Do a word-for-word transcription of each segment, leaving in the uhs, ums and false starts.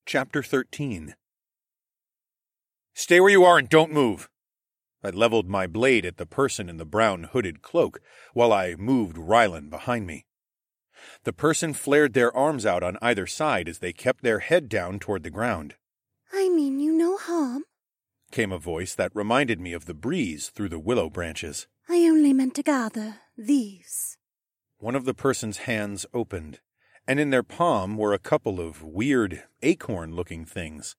Chapter thirteen. "Stay where you are and don't move." I leveled my blade at the person in the brown hooded cloak, while I moved Rylan behind me. The person flared their arms out on either side as they kept their head down toward the ground. "I mean you no harm," came a voice that reminded me of the breeze through the willow branches. "I only meant to gather these." One of the person's hands opened, and in their palm were a couple of weird, acorn-looking things.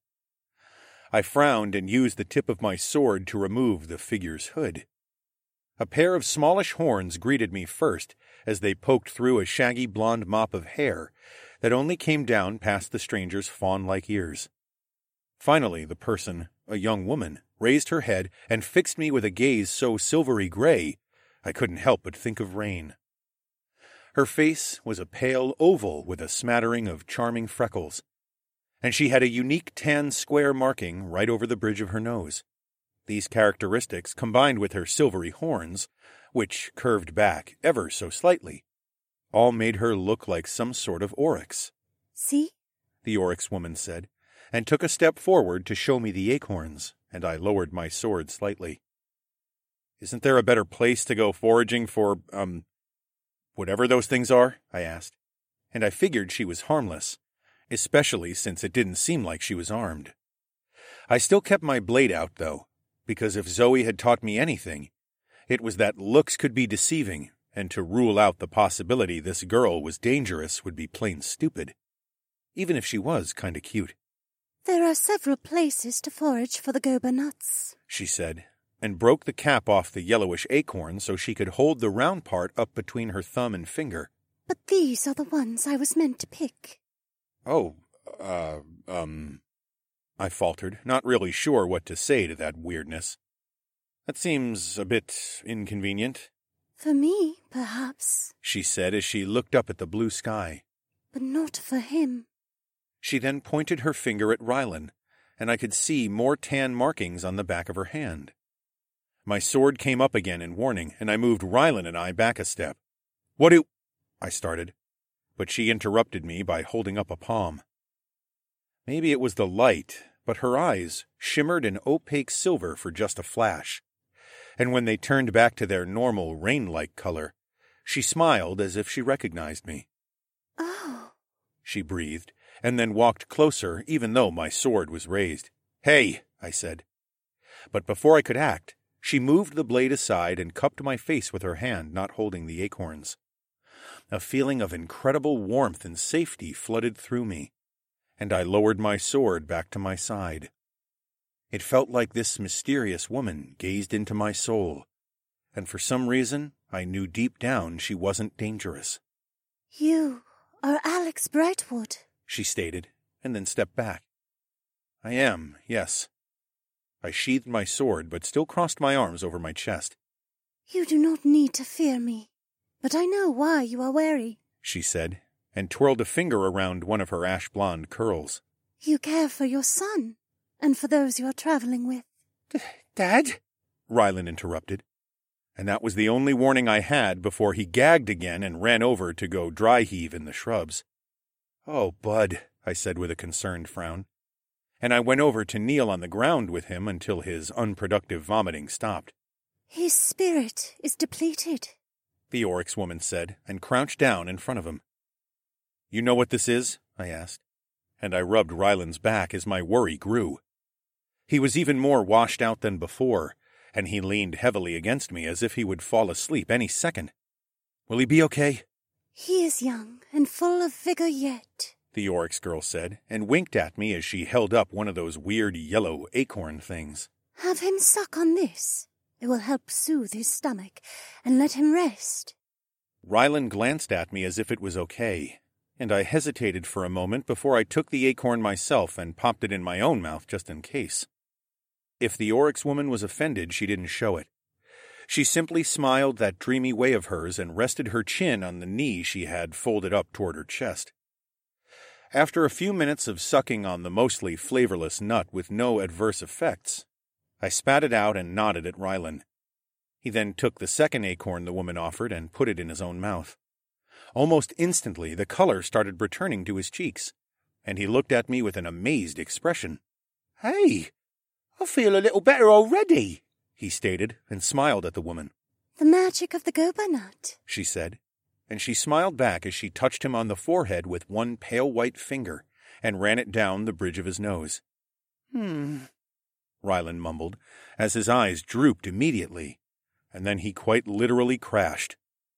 I frowned and used the tip of my sword to remove the figure's hood. A pair of smallish horns greeted me first as they poked through a shaggy blonde mop of hair that only came down past the stranger's fawn-like ears. Finally, the person, a young woman, raised her head and fixed me with a gaze so silvery gray I couldn't help but think of rain. Her face was a pale oval with a smattering of charming freckles, and she had a unique tan square marking right over the bridge of her nose. These characteristics, combined with her silvery horns, which curved back ever so slightly, all made her look like some sort of oryx. "See?" the oryx woman said, and took a step forward to show me the acorns, and I lowered my sword slightly. "Isn't there a better place to go foraging for, um... whatever those things are?" I asked, and I figured she was harmless, especially since it didn't seem like she was armed. I still kept my blade out, though, because if Zoe had taught me anything, it was that looks could be deceiving, and to rule out the possibility this girl was dangerous would be plain stupid, even if she was kinda cute. "There are several places to forage for the goba nuts," she said, and broke the cap off the yellowish acorn so she could hold the round part up between her thumb and finger. "But these are the ones I was meant to pick." "Oh, uh, um," I faltered, not really sure what to say to that weirdness. "That seems a bit inconvenient." "For me, perhaps," she said as she looked up at the blue sky. "but not for him." She then pointed her finger at Rylan, and I could see more tan markings on the back of her hand. My sword came up again in warning, and I moved Rylan and I back a step. "What do—" I started, but she interrupted me by holding up a palm. Maybe it was the light, but her eyes shimmered in opaque silver for just a flash, and when they turned back to their normal rain-like color, she smiled as if she recognized me. "Oh," she breathed, and then walked closer even though my sword was raised. "Hey," I said. But before I could act, she moved the blade aside and cupped my face with her hand, not holding the acorns. A feeling of incredible warmth and safety flooded through me, and I lowered my sword back to my side. It felt like this mysterious woman gazed into my soul, and for some reason I knew deep down she wasn't dangerous. "You are Alex Brightwood," she stated, and then stepped back. "I am, yes." I sheathed my sword, but still crossed my arms over my chest. "You do not need to fear me, but I know why you are wary," she said, and twirled a finger around one of her ash-blonde curls. "You care for your son, and for those you are traveling with." D- Dad? Rylan interrupted, and that was the only warning I had before he gagged again and ran over to go dry heave in the shrubs. "Oh, Bud," I said with a concerned frown, and I went over to kneel on the ground with him until his unproductive vomiting stopped. "His spirit is depleted," the oryx woman said, and crouched down in front of him. "You know what this is?" I asked, and I rubbed Rylan's back as my worry grew. He was even more washed out than before, and he leaned heavily against me as if he would fall asleep any second. "Will he be okay?" "He is young and full of vigor yet," the oryx girl said, and winked at me as she held up one of those weird yellow acorn things. "Have him suck on this. It will help soothe his stomach and let him rest." Rylan glanced at me as if it was okay, and I hesitated for a moment before I took the acorn myself and popped it in my own mouth just in case. If the oryx woman was offended, she didn't show it. She simply smiled that dreamy way of hers and rested her chin on the knee she had folded up toward her chest. After a few minutes of sucking on the mostly flavorless nut with no adverse effects, I spat it out and nodded at Rylan. He then took the second acorn the woman offered and put it in his own mouth. Almost instantly, the color started returning to his cheeks. and he looked at me with an amazed expression. "Hey, I feel a little better already," he stated, and smiled at the woman. "The magic of the goba nut," she said, and she smiled back as she touched him on the forehead with one pale white finger and ran it down the bridge of his nose. Hmm, Ryland mumbled, as his eyes drooped immediately, and then he quite literally crashed.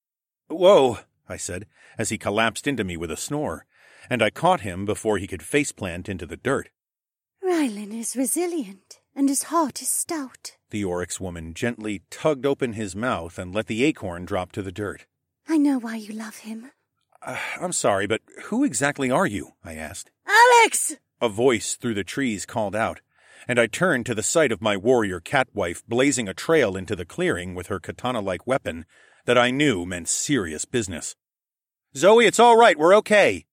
"Whoa," I said, as he collapsed into me with a snore, and I caught him before he could faceplant into the dirt. "Ryland is resilient, and his heart is stout." The Oryx woman gently tugged open his mouth and let the acorn drop to the dirt. "I know why you love him." Uh, I'm sorry, but who exactly are you?" I asked. "Alex!" A voice through the trees called out, and I turned to the sight of my warrior catwife blazing a trail into the clearing with her katana-like weapon that I knew meant serious business. "Zoe, it's all right, we're okay."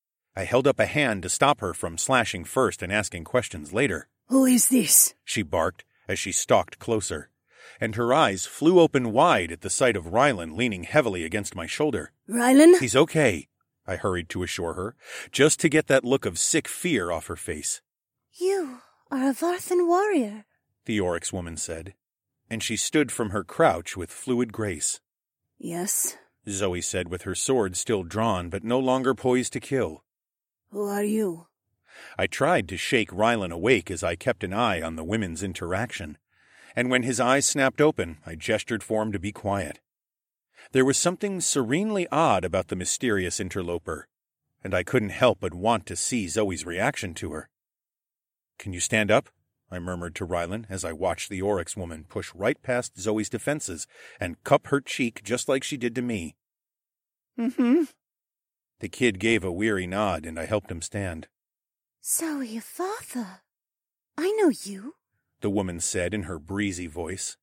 I held up a hand to stop her from slashing first and asking questions later. "Who is this?" she barked as she stalked closer, and her eyes flew open wide at the sight of Ryland leaning heavily against my shoulder. "Ryland?" "He's okay," I hurried to assure her, just to get that look of sick fear off her face. "You are a Varthan warrior," the Oryx woman said, and she stood from her crouch with fluid grace. "Yes," Zoe said with her sword still drawn but no longer poised to kill. "Who are you?" I tried to shake Ryland awake as I kept an eye on the women's interaction, and when his eyes snapped open, I gestured for him to be quiet. There was something serenely odd about the mysterious interloper, and I couldn't help but want to see Zoe's reaction to her. "Can you stand up?" I murmured to Ryland as I watched the Oryx woman push right past Zoe's defenses and cup her cheek just like she did to me. "Mm-hmm." The kid gave a weary nod, and I helped him stand. "Zoe, your father. I know you," the woman said in her breezy voice.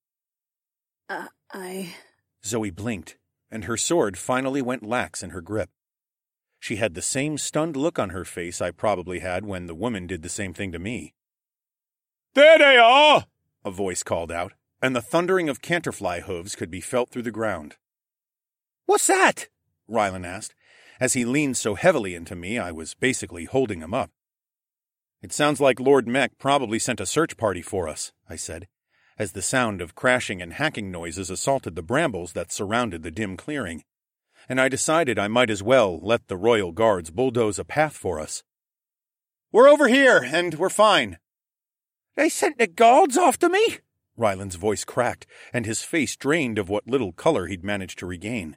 Uh, I... Zoe blinked, and her sword finally went lax in her grip. She had the same stunned look on her face I probably had when the woman did the same thing to me. "There they are!" a voice called out, and the thundering of canterfly hooves could be felt through the ground. "What's that?" Ryland asked, as he leaned so heavily into me I was basically holding him up. "It sounds like Lord Mech probably sent a search party for us," I said, as the sound of crashing and hacking noises assaulted the brambles that surrounded the dim clearing, and I decided I might as well let the royal guards bulldoze a path for us. "We're over here, and we're fine." "They sent the guards after me?" Ryland's voice cracked, and his face drained of what little color he'd managed to regain.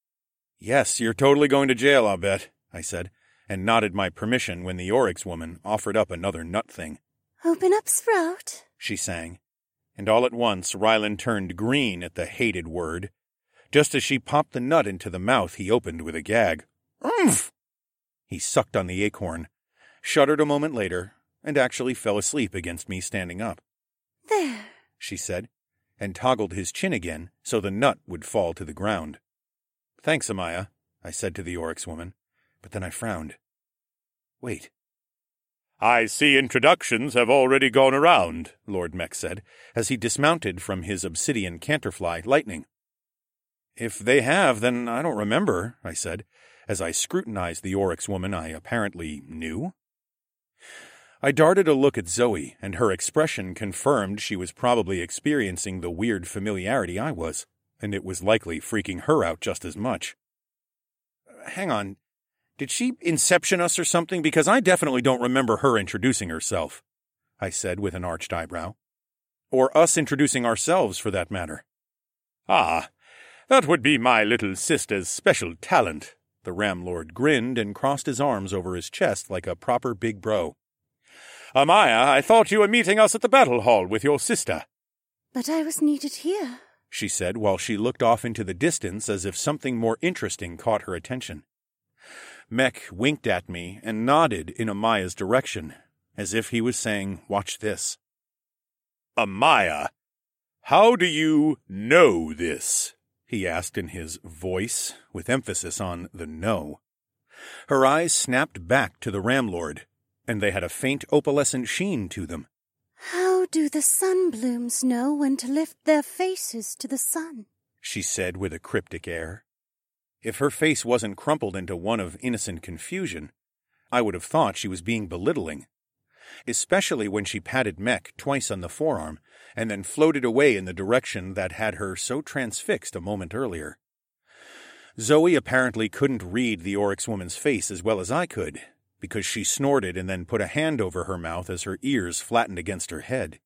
"Yes, you're totally going to jail, I'll bet," I said, and nodded my permission when the Oryx woman offered up another nut thing. "Open up, Sprout," she sang, and all at once Ryland turned green at the hated word. Just as she popped the nut into the mouth he opened with a gag. "Oomph!" He sucked on the acorn, shuddered a moment later, and actually fell asleep against me standing up. "There," she said, and toggled his chin again so the nut would fall to the ground. "Thanks, Amaya," I said to the Oryx woman, but then I frowned. "Wait." "I see introductions have already gone around," Lord Mech said, as he dismounted from his obsidian canterfly lightning. "If they have, then I don't remember," I said, as I scrutinized the Oryx woman I apparently knew. I darted a look at Zoe, and her expression confirmed she was probably experiencing the weird familiarity I was, and it was likely freaking her out just as much. "Hang on, did she inception us or something? Because I definitely don't remember her introducing herself," I said with an arched eyebrow. "Or us introducing ourselves, for that matter." "Ah, that would be my little sister's special talent." The Ram Lord grinned and crossed his arms over his chest like a proper big bro. "Amaya, I thought you were meeting us at the battle hall with your sister." "But I was needed here," she said while she looked off into the distance as if something more interesting caught her attention. Mech winked at me and nodded in Amaya's direction, as if he was saying, "Watch this." "Amaya, how do you know this?" he asked in his voice, with emphasis on the no. Her eyes snapped back to the Ram Lord, and they had a faint opalescent sheen to them. "How do the sunblooms know when to lift their faces to the sun?" she said with a cryptic air. If her face wasn't crumpled into one of innocent confusion, I would have thought she was being belittling, especially when she patted Mech twice on the forearm and then floated away in the direction that had her so transfixed a moment earlier. Zoe apparently couldn't read the Oryx woman's face as well as I could, because she snorted and then put a hand over her mouth as her ears flattened against her head.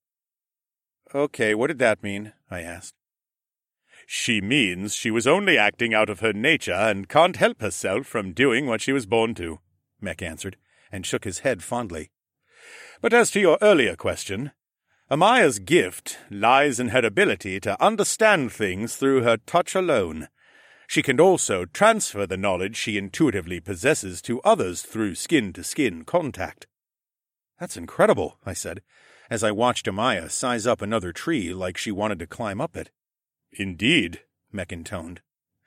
"Okay, what did that mean?" I asked. "She means she was only acting out of her nature and can't help herself from doing what she was born to," Mech answered, and shook his head fondly. "But as to your earlier question, Amaya's gift lies in her ability to understand things through her touch alone. She can also transfer the knowledge she intuitively possesses to others through skin-to-skin contact." "That's incredible," I said, as I watched Amaya size up another tree like she wanted to climb up it. "Indeed," Mech intoned.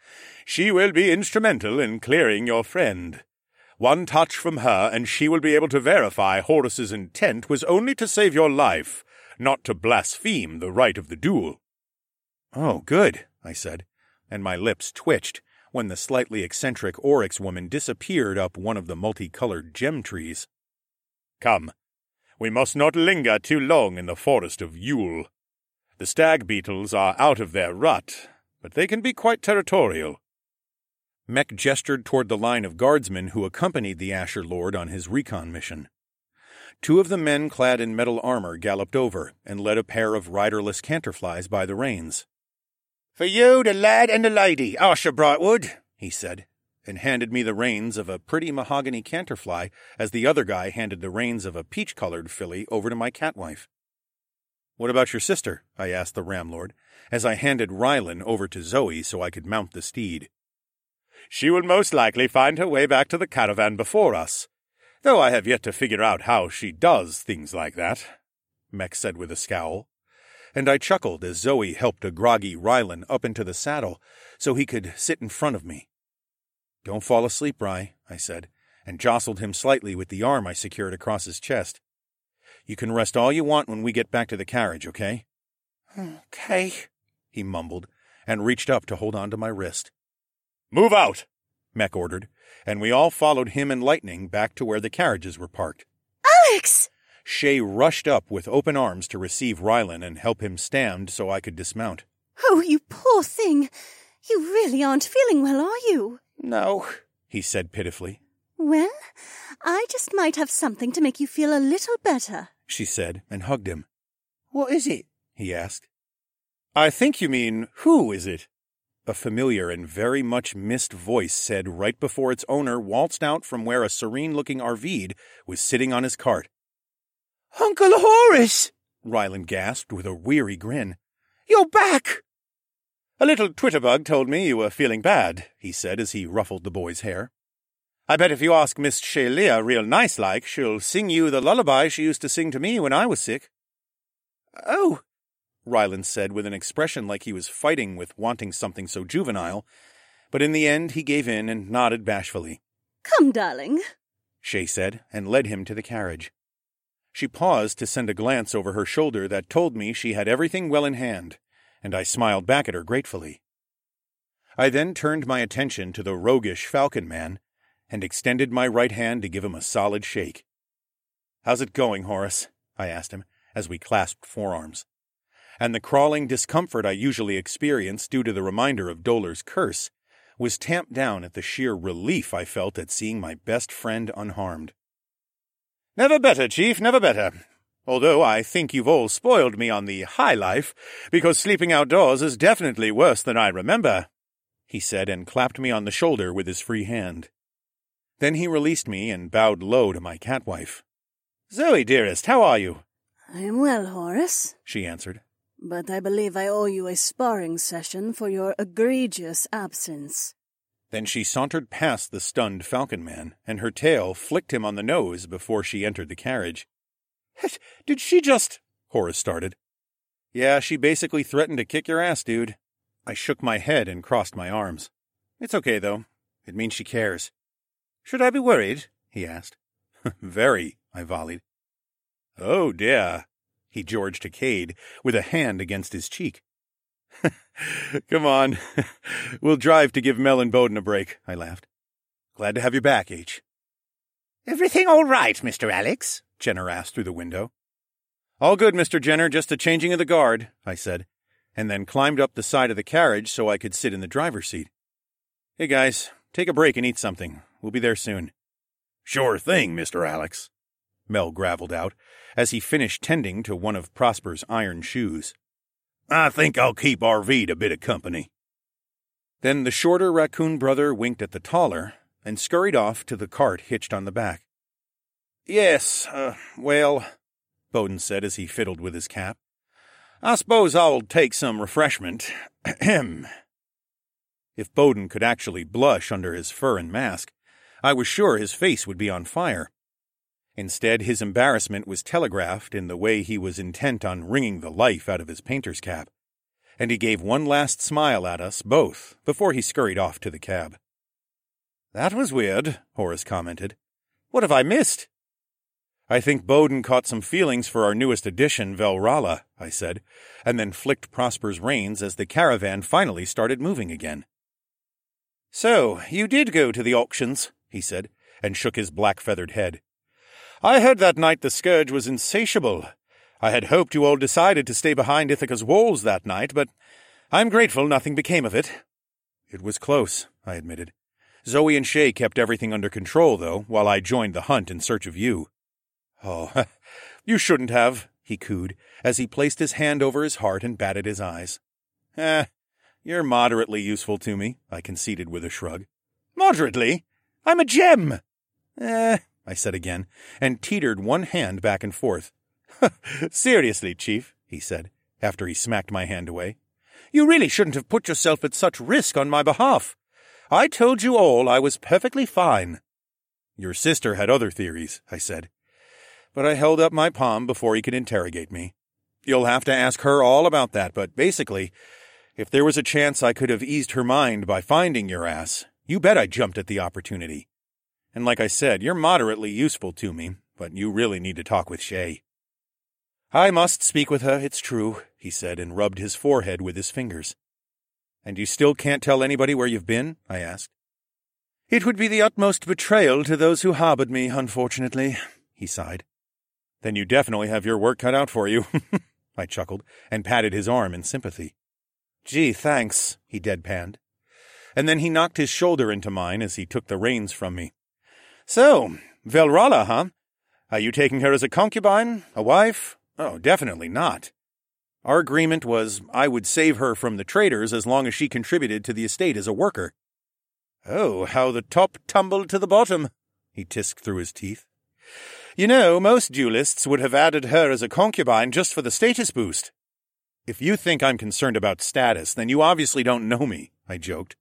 "She will be instrumental in clearing your friend. One touch from her, and she will be able to verify Horus's intent was only to save your life, not to blaspheme the right of the duel." "Oh, good," I said, and my lips twitched when the slightly eccentric Oryx woman disappeared up one of the multicolored gem trees. "Come, we must not linger too long in the forest of Yule. The stag beetles are out of their rut, but they can be quite territorial." Mech gestured toward the line of guardsmen who accompanied the Asher Lord on his recon mission. Two of the men clad in metal armor galloped over and led a pair of riderless canterflies by the reins. "For you, the lad and the lady, Asher Brightwood," he said, and handed me the reins of a pretty mahogany canterfly as the other guy handed the reins of a peach-colored filly over to my catwife. "What about your sister?" I asked the Ramlord, as I handed Rylan over to Zoe so I could mount the steed. "She will most likely find her way back to the caravan before us, though I have yet to figure out how she does things like that," Mech said with a scowl, and I chuckled as Zoe helped a groggy Rylan up into the saddle so he could sit in front of me. "Don't fall asleep, Ry," I said, and jostled him slightly with the arm I secured across his chest. "You can rest all you want when we get back to the carriage, okay?" "Okay," he mumbled, and reached up to hold on to my wrist. "Move out," Mech ordered, and we all followed him and Lightning back to where the carriages were parked. "Alex!" Shay rushed up with open arms to receive Rylan and help him stand so I could dismount. "Oh, you poor thing. You really aren't feeling well, are you?" "No," he said pitifully. "Well, I just might have something to make you feel a little better," she said, and hugged him. "What is it?" he asked. "I think you mean, who is it?" a familiar and very much missed voice said right before its owner waltzed out from where a serene-looking Arvid was sitting on his cart. "Uncle Horus!" Rylan gasped with a weary grin. "You're back!" "A little twitterbug told me you were feeling bad," he said as he ruffled the boy's hair. "I bet if you ask Miss Shelia real nice-like, she'll sing you the lullaby she used to sing to me when I was sick." "Oh," Rylan said with an expression like he was fighting with wanting something so juvenile, but in the end he gave in and nodded bashfully. "Come, darling," Shay said, and led him to the carriage. She paused to send a glance over her shoulder that told me she had everything well in hand, and I smiled back at her gratefully. I then turned my attention to the roguish Falcon Man and extended my right hand to give him a solid shake. "How's it going, Horus?" I asked him, as we clasped forearms. And the crawling discomfort I usually experience due to the reminder of Dolar's curse was tamped down at the sheer relief I felt at seeing my best friend unharmed. "Never better, Chief, never better. Although I think you've all spoiled me on the high life, because sleeping outdoors is definitely worse than I remember," he said, and clapped me on the shoulder with his free hand. Then he released me and bowed low to my catwife. "Zoe, dearest, how are you?" "I am well, Horus," she answered. "but I believe I owe you a sparring session for your egregious absence." Then she sauntered past the stunned Falcon Man, and her tail flicked him on the nose before she entered the carriage. "Did she just—" Horus started. "Yeah, she basically threatened to kick your ass, dude." I shook my head and crossed my arms. "It's okay, though. It means she cares." "Should I be worried?" he asked. "Very," I volleyed. "Oh, dear," he George to Cade, with a hand against his cheek. "Come on. We'll drive to give Mel and Bowden a break," I laughed. "Glad to have you back, H." Everything all right, Mister Alex? Jenner asked through the window. All good, Mister Jenner, just a changing of the guard, I said, and then climbed up the side of the carriage so I could sit in the driver's seat. Hey guys, take a break and eat something. We'll be there soon. Sure thing, Mister Alex, Mel gravelled out, as he finished tending to one of Prosper's iron shoes. I think I'll keep R V a bit of company. Then the shorter raccoon brother winked at the taller and scurried off to the cart hitched on the back. Yes, uh, well, Bowden said as he fiddled with his cap. I suppose I'll take some refreshment. Ahem. If Bowden could actually blush under his fur and mask, I was sure his face would be on fire. Instead, his embarrassment was telegraphed in the way he was intent on wringing the life out of his painter's cap, and he gave one last smile at us both before he scurried off to the cab. That was weird, Horace commented. What have I missed? I think Bowden caught some feelings for our newest addition, Velrala, I said, and then flicked Prosper's reins as the caravan finally started moving again. So, you did go to the auctions, he said, and shook his black-feathered head. I heard that night the scourge was insatiable. I had hoped you all decided to stay behind Ithaca's walls that night, but I'm grateful nothing became of it. It was close, I admitted. Zoe and Shay kept everything under control, though, while I joined the hunt in search of you. Oh, you shouldn't have, he cooed, as he placed his hand over his heart and batted his eyes. Eh, you're moderately useful to me, I conceded with a shrug. Moderately? I'm a gem! Eh, I said again, and teetered one hand back and forth. Seriously, Chief, he said, after he smacked my hand away. You really shouldn't have put yourself at such risk on my behalf. I told you all I was perfectly fine. Your sister had other theories, I said. But I held up my palm before he could interrogate me. You'll have to ask her all about that, but basically, if there was a chance I could have eased her mind by finding your ass, you bet I jumped at the opportunity. And like I said, you're moderately useful to me, but you really need to talk with Shay. I must speak with her, it's true, he said, and rubbed his forehead with his fingers. And you still can't tell anybody where you've been? I asked. It would be the utmost betrayal to those who harbored me, unfortunately, he sighed. Then you definitely have your work cut out for you, I chuckled, and patted his arm in sympathy. Gee, thanks, he deadpanned. And then he knocked his shoulder into mine as he took the reins from me. So, Velrala, huh? Are you taking her as a concubine? A wife? Oh, definitely not. Our agreement was I would save her from the traders as long as she contributed to the estate as a worker. Oh, how the top tumbled to the bottom, he tisked through his teeth. You know, most duelists would have added her as a concubine just for the status boost. If you think I'm concerned about status, then you obviously don't know me, I joked.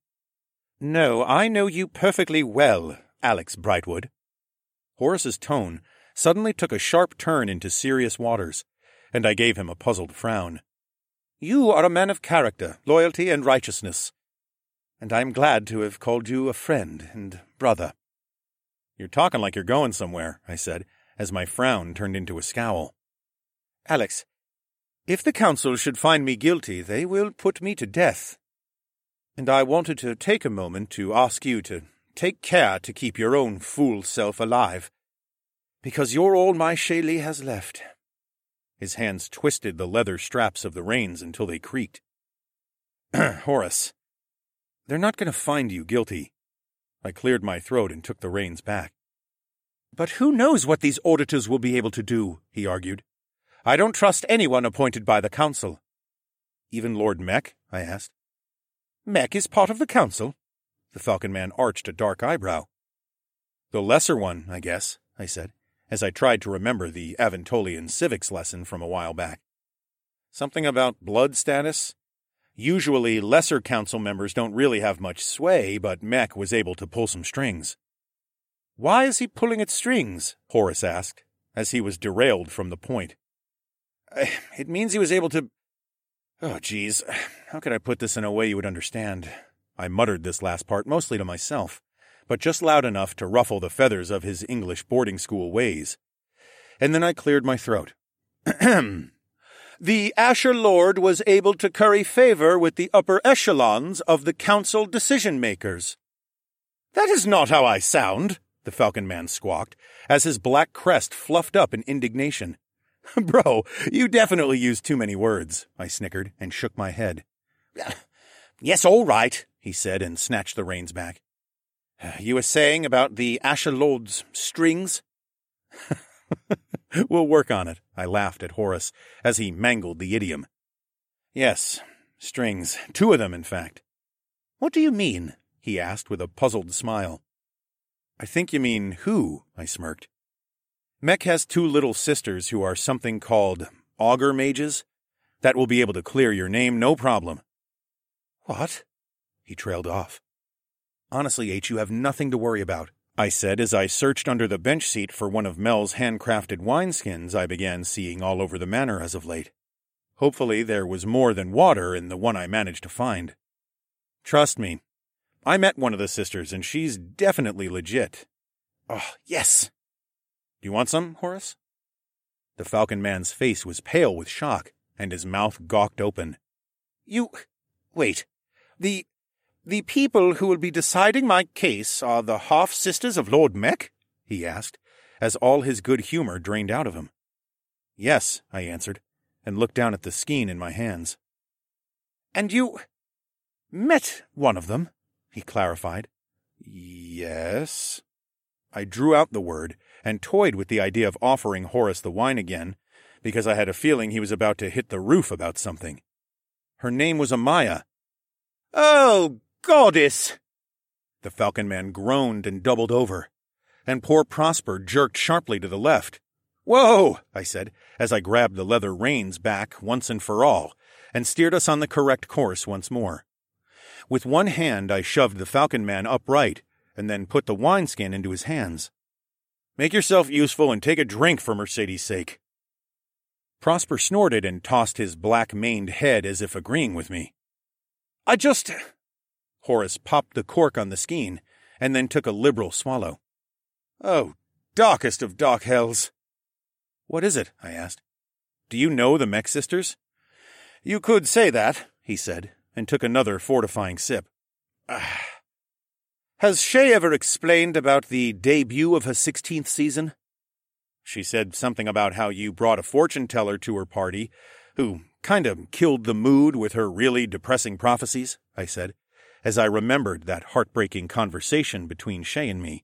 No, I know you perfectly well, Alex Brightwood. Horace's tone suddenly took a sharp turn into serious waters, and I gave him a puzzled frown. You are a man of character, loyalty, and righteousness, and I'm glad to have called you a friend and brother. You're talking like you're going somewhere, I said, as my frown turned into a scowl. Alex, if the council should find me guilty, they will put me to death. And I wanted to take a moment to ask you to take care to keep your own fool self alive, because you're all my Shaylee has left. His hands twisted the leather straps of the reins until they creaked. Horace, they're not going to find you guilty. I cleared my throat and took the reins back. But who knows what these auditors will be able to do, he argued. I don't trust anyone appointed by the council. Even Lord Mech? I asked. Mech is part of the council? The Falcon Man arched a dark eyebrow. The lesser one, I guess, I said, as I tried to remember the Aventolian civics lesson from a while back. Something about blood status? Usually lesser council members don't really have much sway, but Mech was able to pull some strings. Why is he pulling at strings? Horace asked, as he was derailed from the point. It means he was able to... Oh, geez, how could I put this in a way you would understand? I muttered this last part mostly to myself, but just loud enough to ruffle the feathers of his English boarding school ways. And then I cleared my throat. The Asher Lord was able to curry favor with the upper echelons of the council decision-makers. That is not how I sound, the Falcon Man squawked, as his black crest fluffed up in indignation. Bro, you definitely used too many words, I snickered and shook my head. Yes, all right, he said and snatched the reins back. You were saying about the Asher Lord's strings? We'll work on it, I laughed at Horace as he mangled the idiom. Yes, strings. Two of them, in fact. What do you mean? He asked with a puzzled smile. I think you mean who, I smirked. Mech has two little sisters who are something called augur mages. That will be able to clear your name, no problem. What? He trailed off. Honestly, H, you have nothing to worry about, I said as I searched under the bench seat for one of Mel's handcrafted wineskins I began seeing all over the manor as of late. Hopefully there was more than water in the one I managed to find. Trust me, I met one of the sisters and she's definitely legit. Oh, yes! Do you want some, Horace? The Falcon Man's face was pale with shock, and his mouth gawked open. You... wait. The... the people who will be deciding my case are the half-sisters of Lord Mech? He asked, as all his good humor drained out of him. Yes, I answered, and looked down at the skein in my hands. And you... met one of them, he clarified. Yes. I drew out the word and toyed with the idea of offering Horace the wine again, because I had a feeling he was about to hit the roof about something. Her name was Amaya. Oh, goddess! The Falcon Man groaned and doubled over, and poor Prosper jerked sharply to the left. Whoa, I said, as I grabbed the leather reins back once and for all, and steered us on the correct course once more. With one hand I shoved the Falcon Man upright, and then put the wineskin into his hands. Make yourself useful and take a drink for Mercedes' sake. Prosper snorted and tossed his black-maned head as if agreeing with me. I just... Horace popped the cork on the skein, and then took a liberal swallow. Oh, darkest of dark hells. What is it? I asked. Do you know the Mech sisters? You could say that, he said, and took another fortifying sip. Ah. Has Shay ever explained about the debut of her sixteenth season? She said something about how you brought a fortune-teller to her party, who kind of killed the mood with her really depressing prophecies, I said, as I remembered that heartbreaking conversation between Shay and me.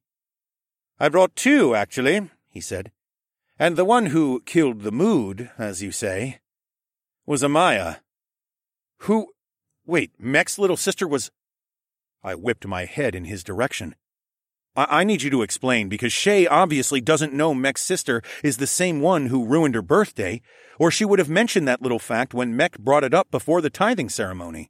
I brought two, actually, he said, and the one who killed the mood, as you say, was Amaya. Who... Wait, Mech's little sister was... I whipped my head in his direction. I, I need you to explain, because Shay obviously doesn't know Mech's sister is the same one who ruined her birthday, or she would have mentioned that little fact when Mech brought it up before the tithing ceremony.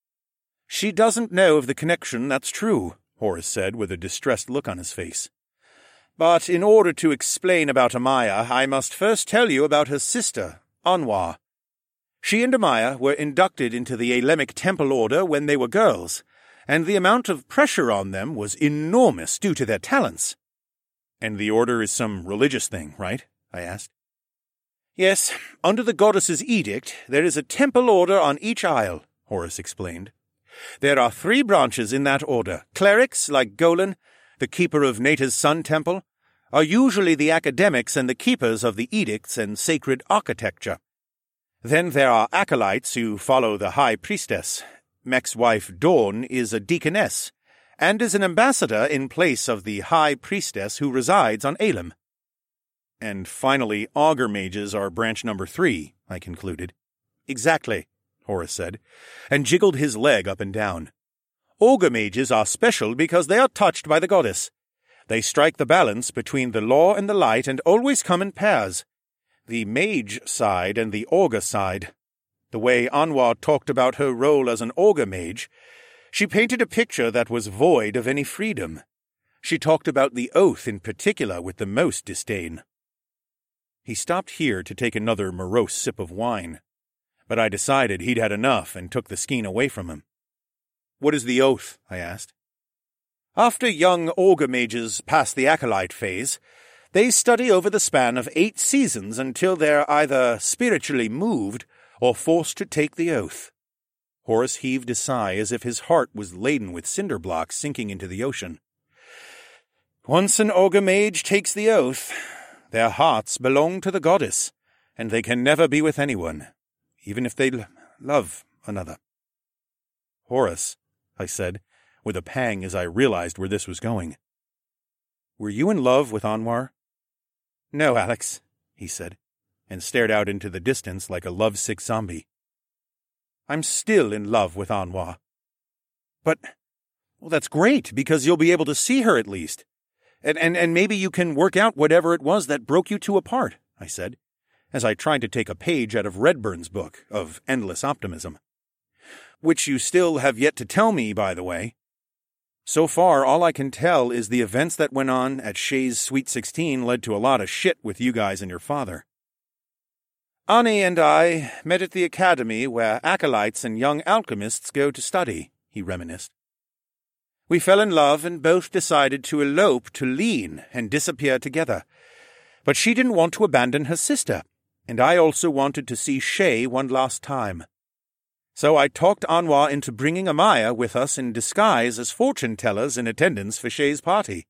She doesn't know of the connection, that's true, Horace said with a distressed look on his face. But in order to explain about Amaya, I must first tell you about her sister, Anwar. She and Amaya were inducted into the Alemic Temple Order when they were girls, and the amount of pressure on them was enormous due to their talents. And the order is some religious thing, right? I asked. Yes, under the goddess's edict, there is a temple order on each isle, Horace explained. There are three branches in that order. Clerics, like Golan, the keeper of Nata's Sun Temple, are usually the academics and the keepers of the edicts and sacred architecture. Then there are acolytes who follow the High Priestess. Mech's wife Dawn is a deaconess, and is an ambassador in place of the High Priestess who resides on Alem. And finally, augur mages are branch number three, I concluded. Exactly, Horace said, and jiggled his leg up and down. Augur mages are special because they are touched by the goddess. They strike the balance between the law and the light and always come in pairs. The mage side and the augur side. The way Anwar talked about her role as an augur mage, she painted a picture that was void of any freedom. She talked about the oath in particular with the most disdain. He stopped here to take another morose sip of wine, but I decided he'd had enough and took the skein away from him. What is the oath? I asked. After young augur mages pass the acolyte phase, they study over the span of eight seasons until they're either spiritually moved or forced to take the oath. Horace heaved a sigh as if his heart was laden with cinder blocks sinking into the ocean. Once an ogre mage takes the oath, their hearts belong to the goddess, and they can never be with anyone, even if they l- love another. Horace, I said, with a pang as I realized where this was going. Were you in love with Anwar? No, Alex, he said, and stared out into the distance like a lovesick zombie. I'm still in love with Anwar. But, well, that's great, because you'll be able to see her at least. And, and, and maybe you can work out whatever it was that broke you two apart, I said, as I tried to take a page out of Redburn's book of endless optimism. Which you still have yet to tell me, by the way. So far, all I can tell is the events that went on at Shay's Sweet Sixteen led to a lot of shit with you guys and your father. Ani and I met at the academy where acolytes and young alchemists go to study, he reminisced. We fell in love and both decided to elope to Lean and disappear together. But she didn't want to abandon her sister, and I also wanted to see Shay one last time. So I talked Anwar into bringing Amaya with us in disguise as fortune-tellers in attendance for Shay's party.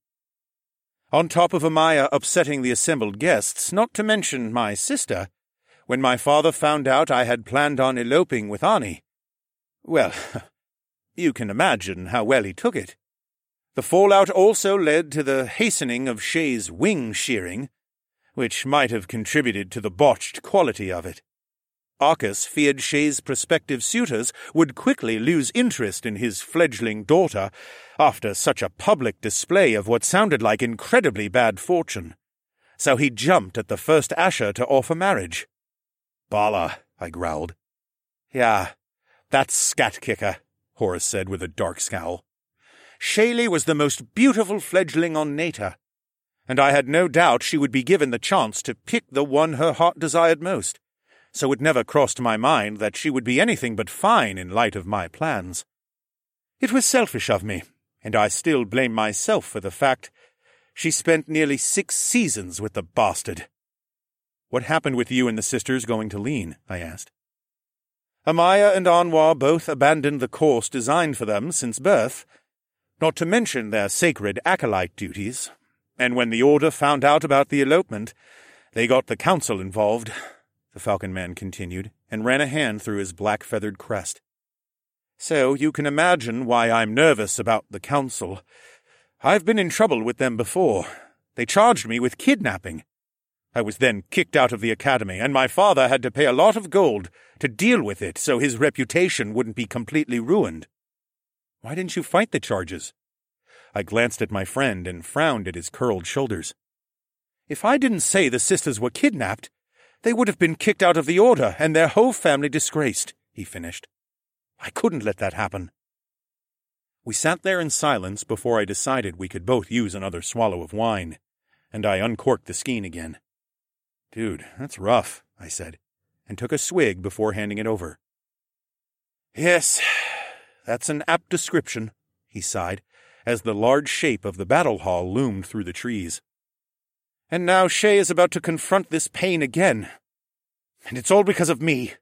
On top of Amaya upsetting the assembled guests, not to mention my sister, when my father found out I had planned on eloping with Ani, well, you can imagine how well he took it. The fallout also led to the hastening of Shay's wing shearing, which might have contributed to the botched quality of it. Arcus feared Shay's prospective suitors would quickly lose interest in his fledgling daughter after such a public display of what sounded like incredibly bad fortune. So he jumped at the first Asher to offer marriage. Bala, I growled. Yeah, that's scat-kicker, Horace said with a dark scowl. Shaylee was the most beautiful fledgling on Nata, and I had no doubt she would be given the chance to pick the one her heart desired most, so it never crossed my mind that she would be anything but fine in light of my plans. It was selfish of me, and I still blame myself for the fact she spent nearly six seasons with the bastard. What happened with you and the sisters going to Lean? I asked. Amaya and Anwar both abandoned the course designed for them since birth, not to mention their sacred acolyte duties, and when the Order found out about the elopement, they got the Council involved, the Falcon Man continued, and ran a hand through his black-feathered crest. So you can imagine why I'm nervous about the Council. I've been in trouble with them before. They charged me with kidnapping. I was then kicked out of the academy, and my father had to pay a lot of gold to deal with it so his reputation wouldn't be completely ruined. Why didn't you fight the charges? I glanced at my friend and frowned at his curled shoulders. If I didn't say the sisters were kidnapped, they would have been kicked out of the Order and their whole family disgraced, he finished. I couldn't let that happen. We sat there in silence before I decided we could both use another swallow of wine, and I uncorked the skein again. Dude, that's rough, I said, and took a swig before handing it over. Yes, that's an apt description, he sighed, as the large shape of the battle hall loomed through the trees. And now Shay is about to confront this pain again. And it's all because of me.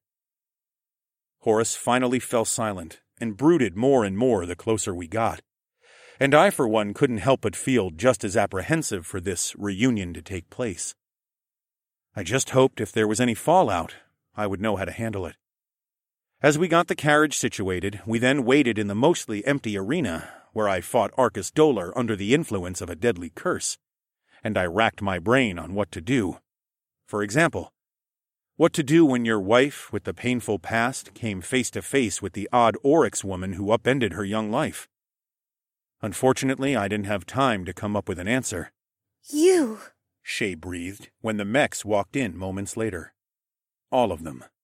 Horace finally fell silent, and brooded more and more the closer we got. And I, for one, couldn't help but feel just as apprehensive for this reunion to take place. I just hoped if there was any fallout, I would know how to handle it. As we got the carriage situated, we then waited in the mostly empty arena, where I fought Arcus Dolar under the influence of a deadly curse, and I racked my brain on what to do. For example, what to do when your wife, with the painful past, came face to face with the odd Oryx woman who upended her young life. Unfortunately, I didn't have time to come up with an answer. You! Shay breathed when the mechs walked in moments later. All of them.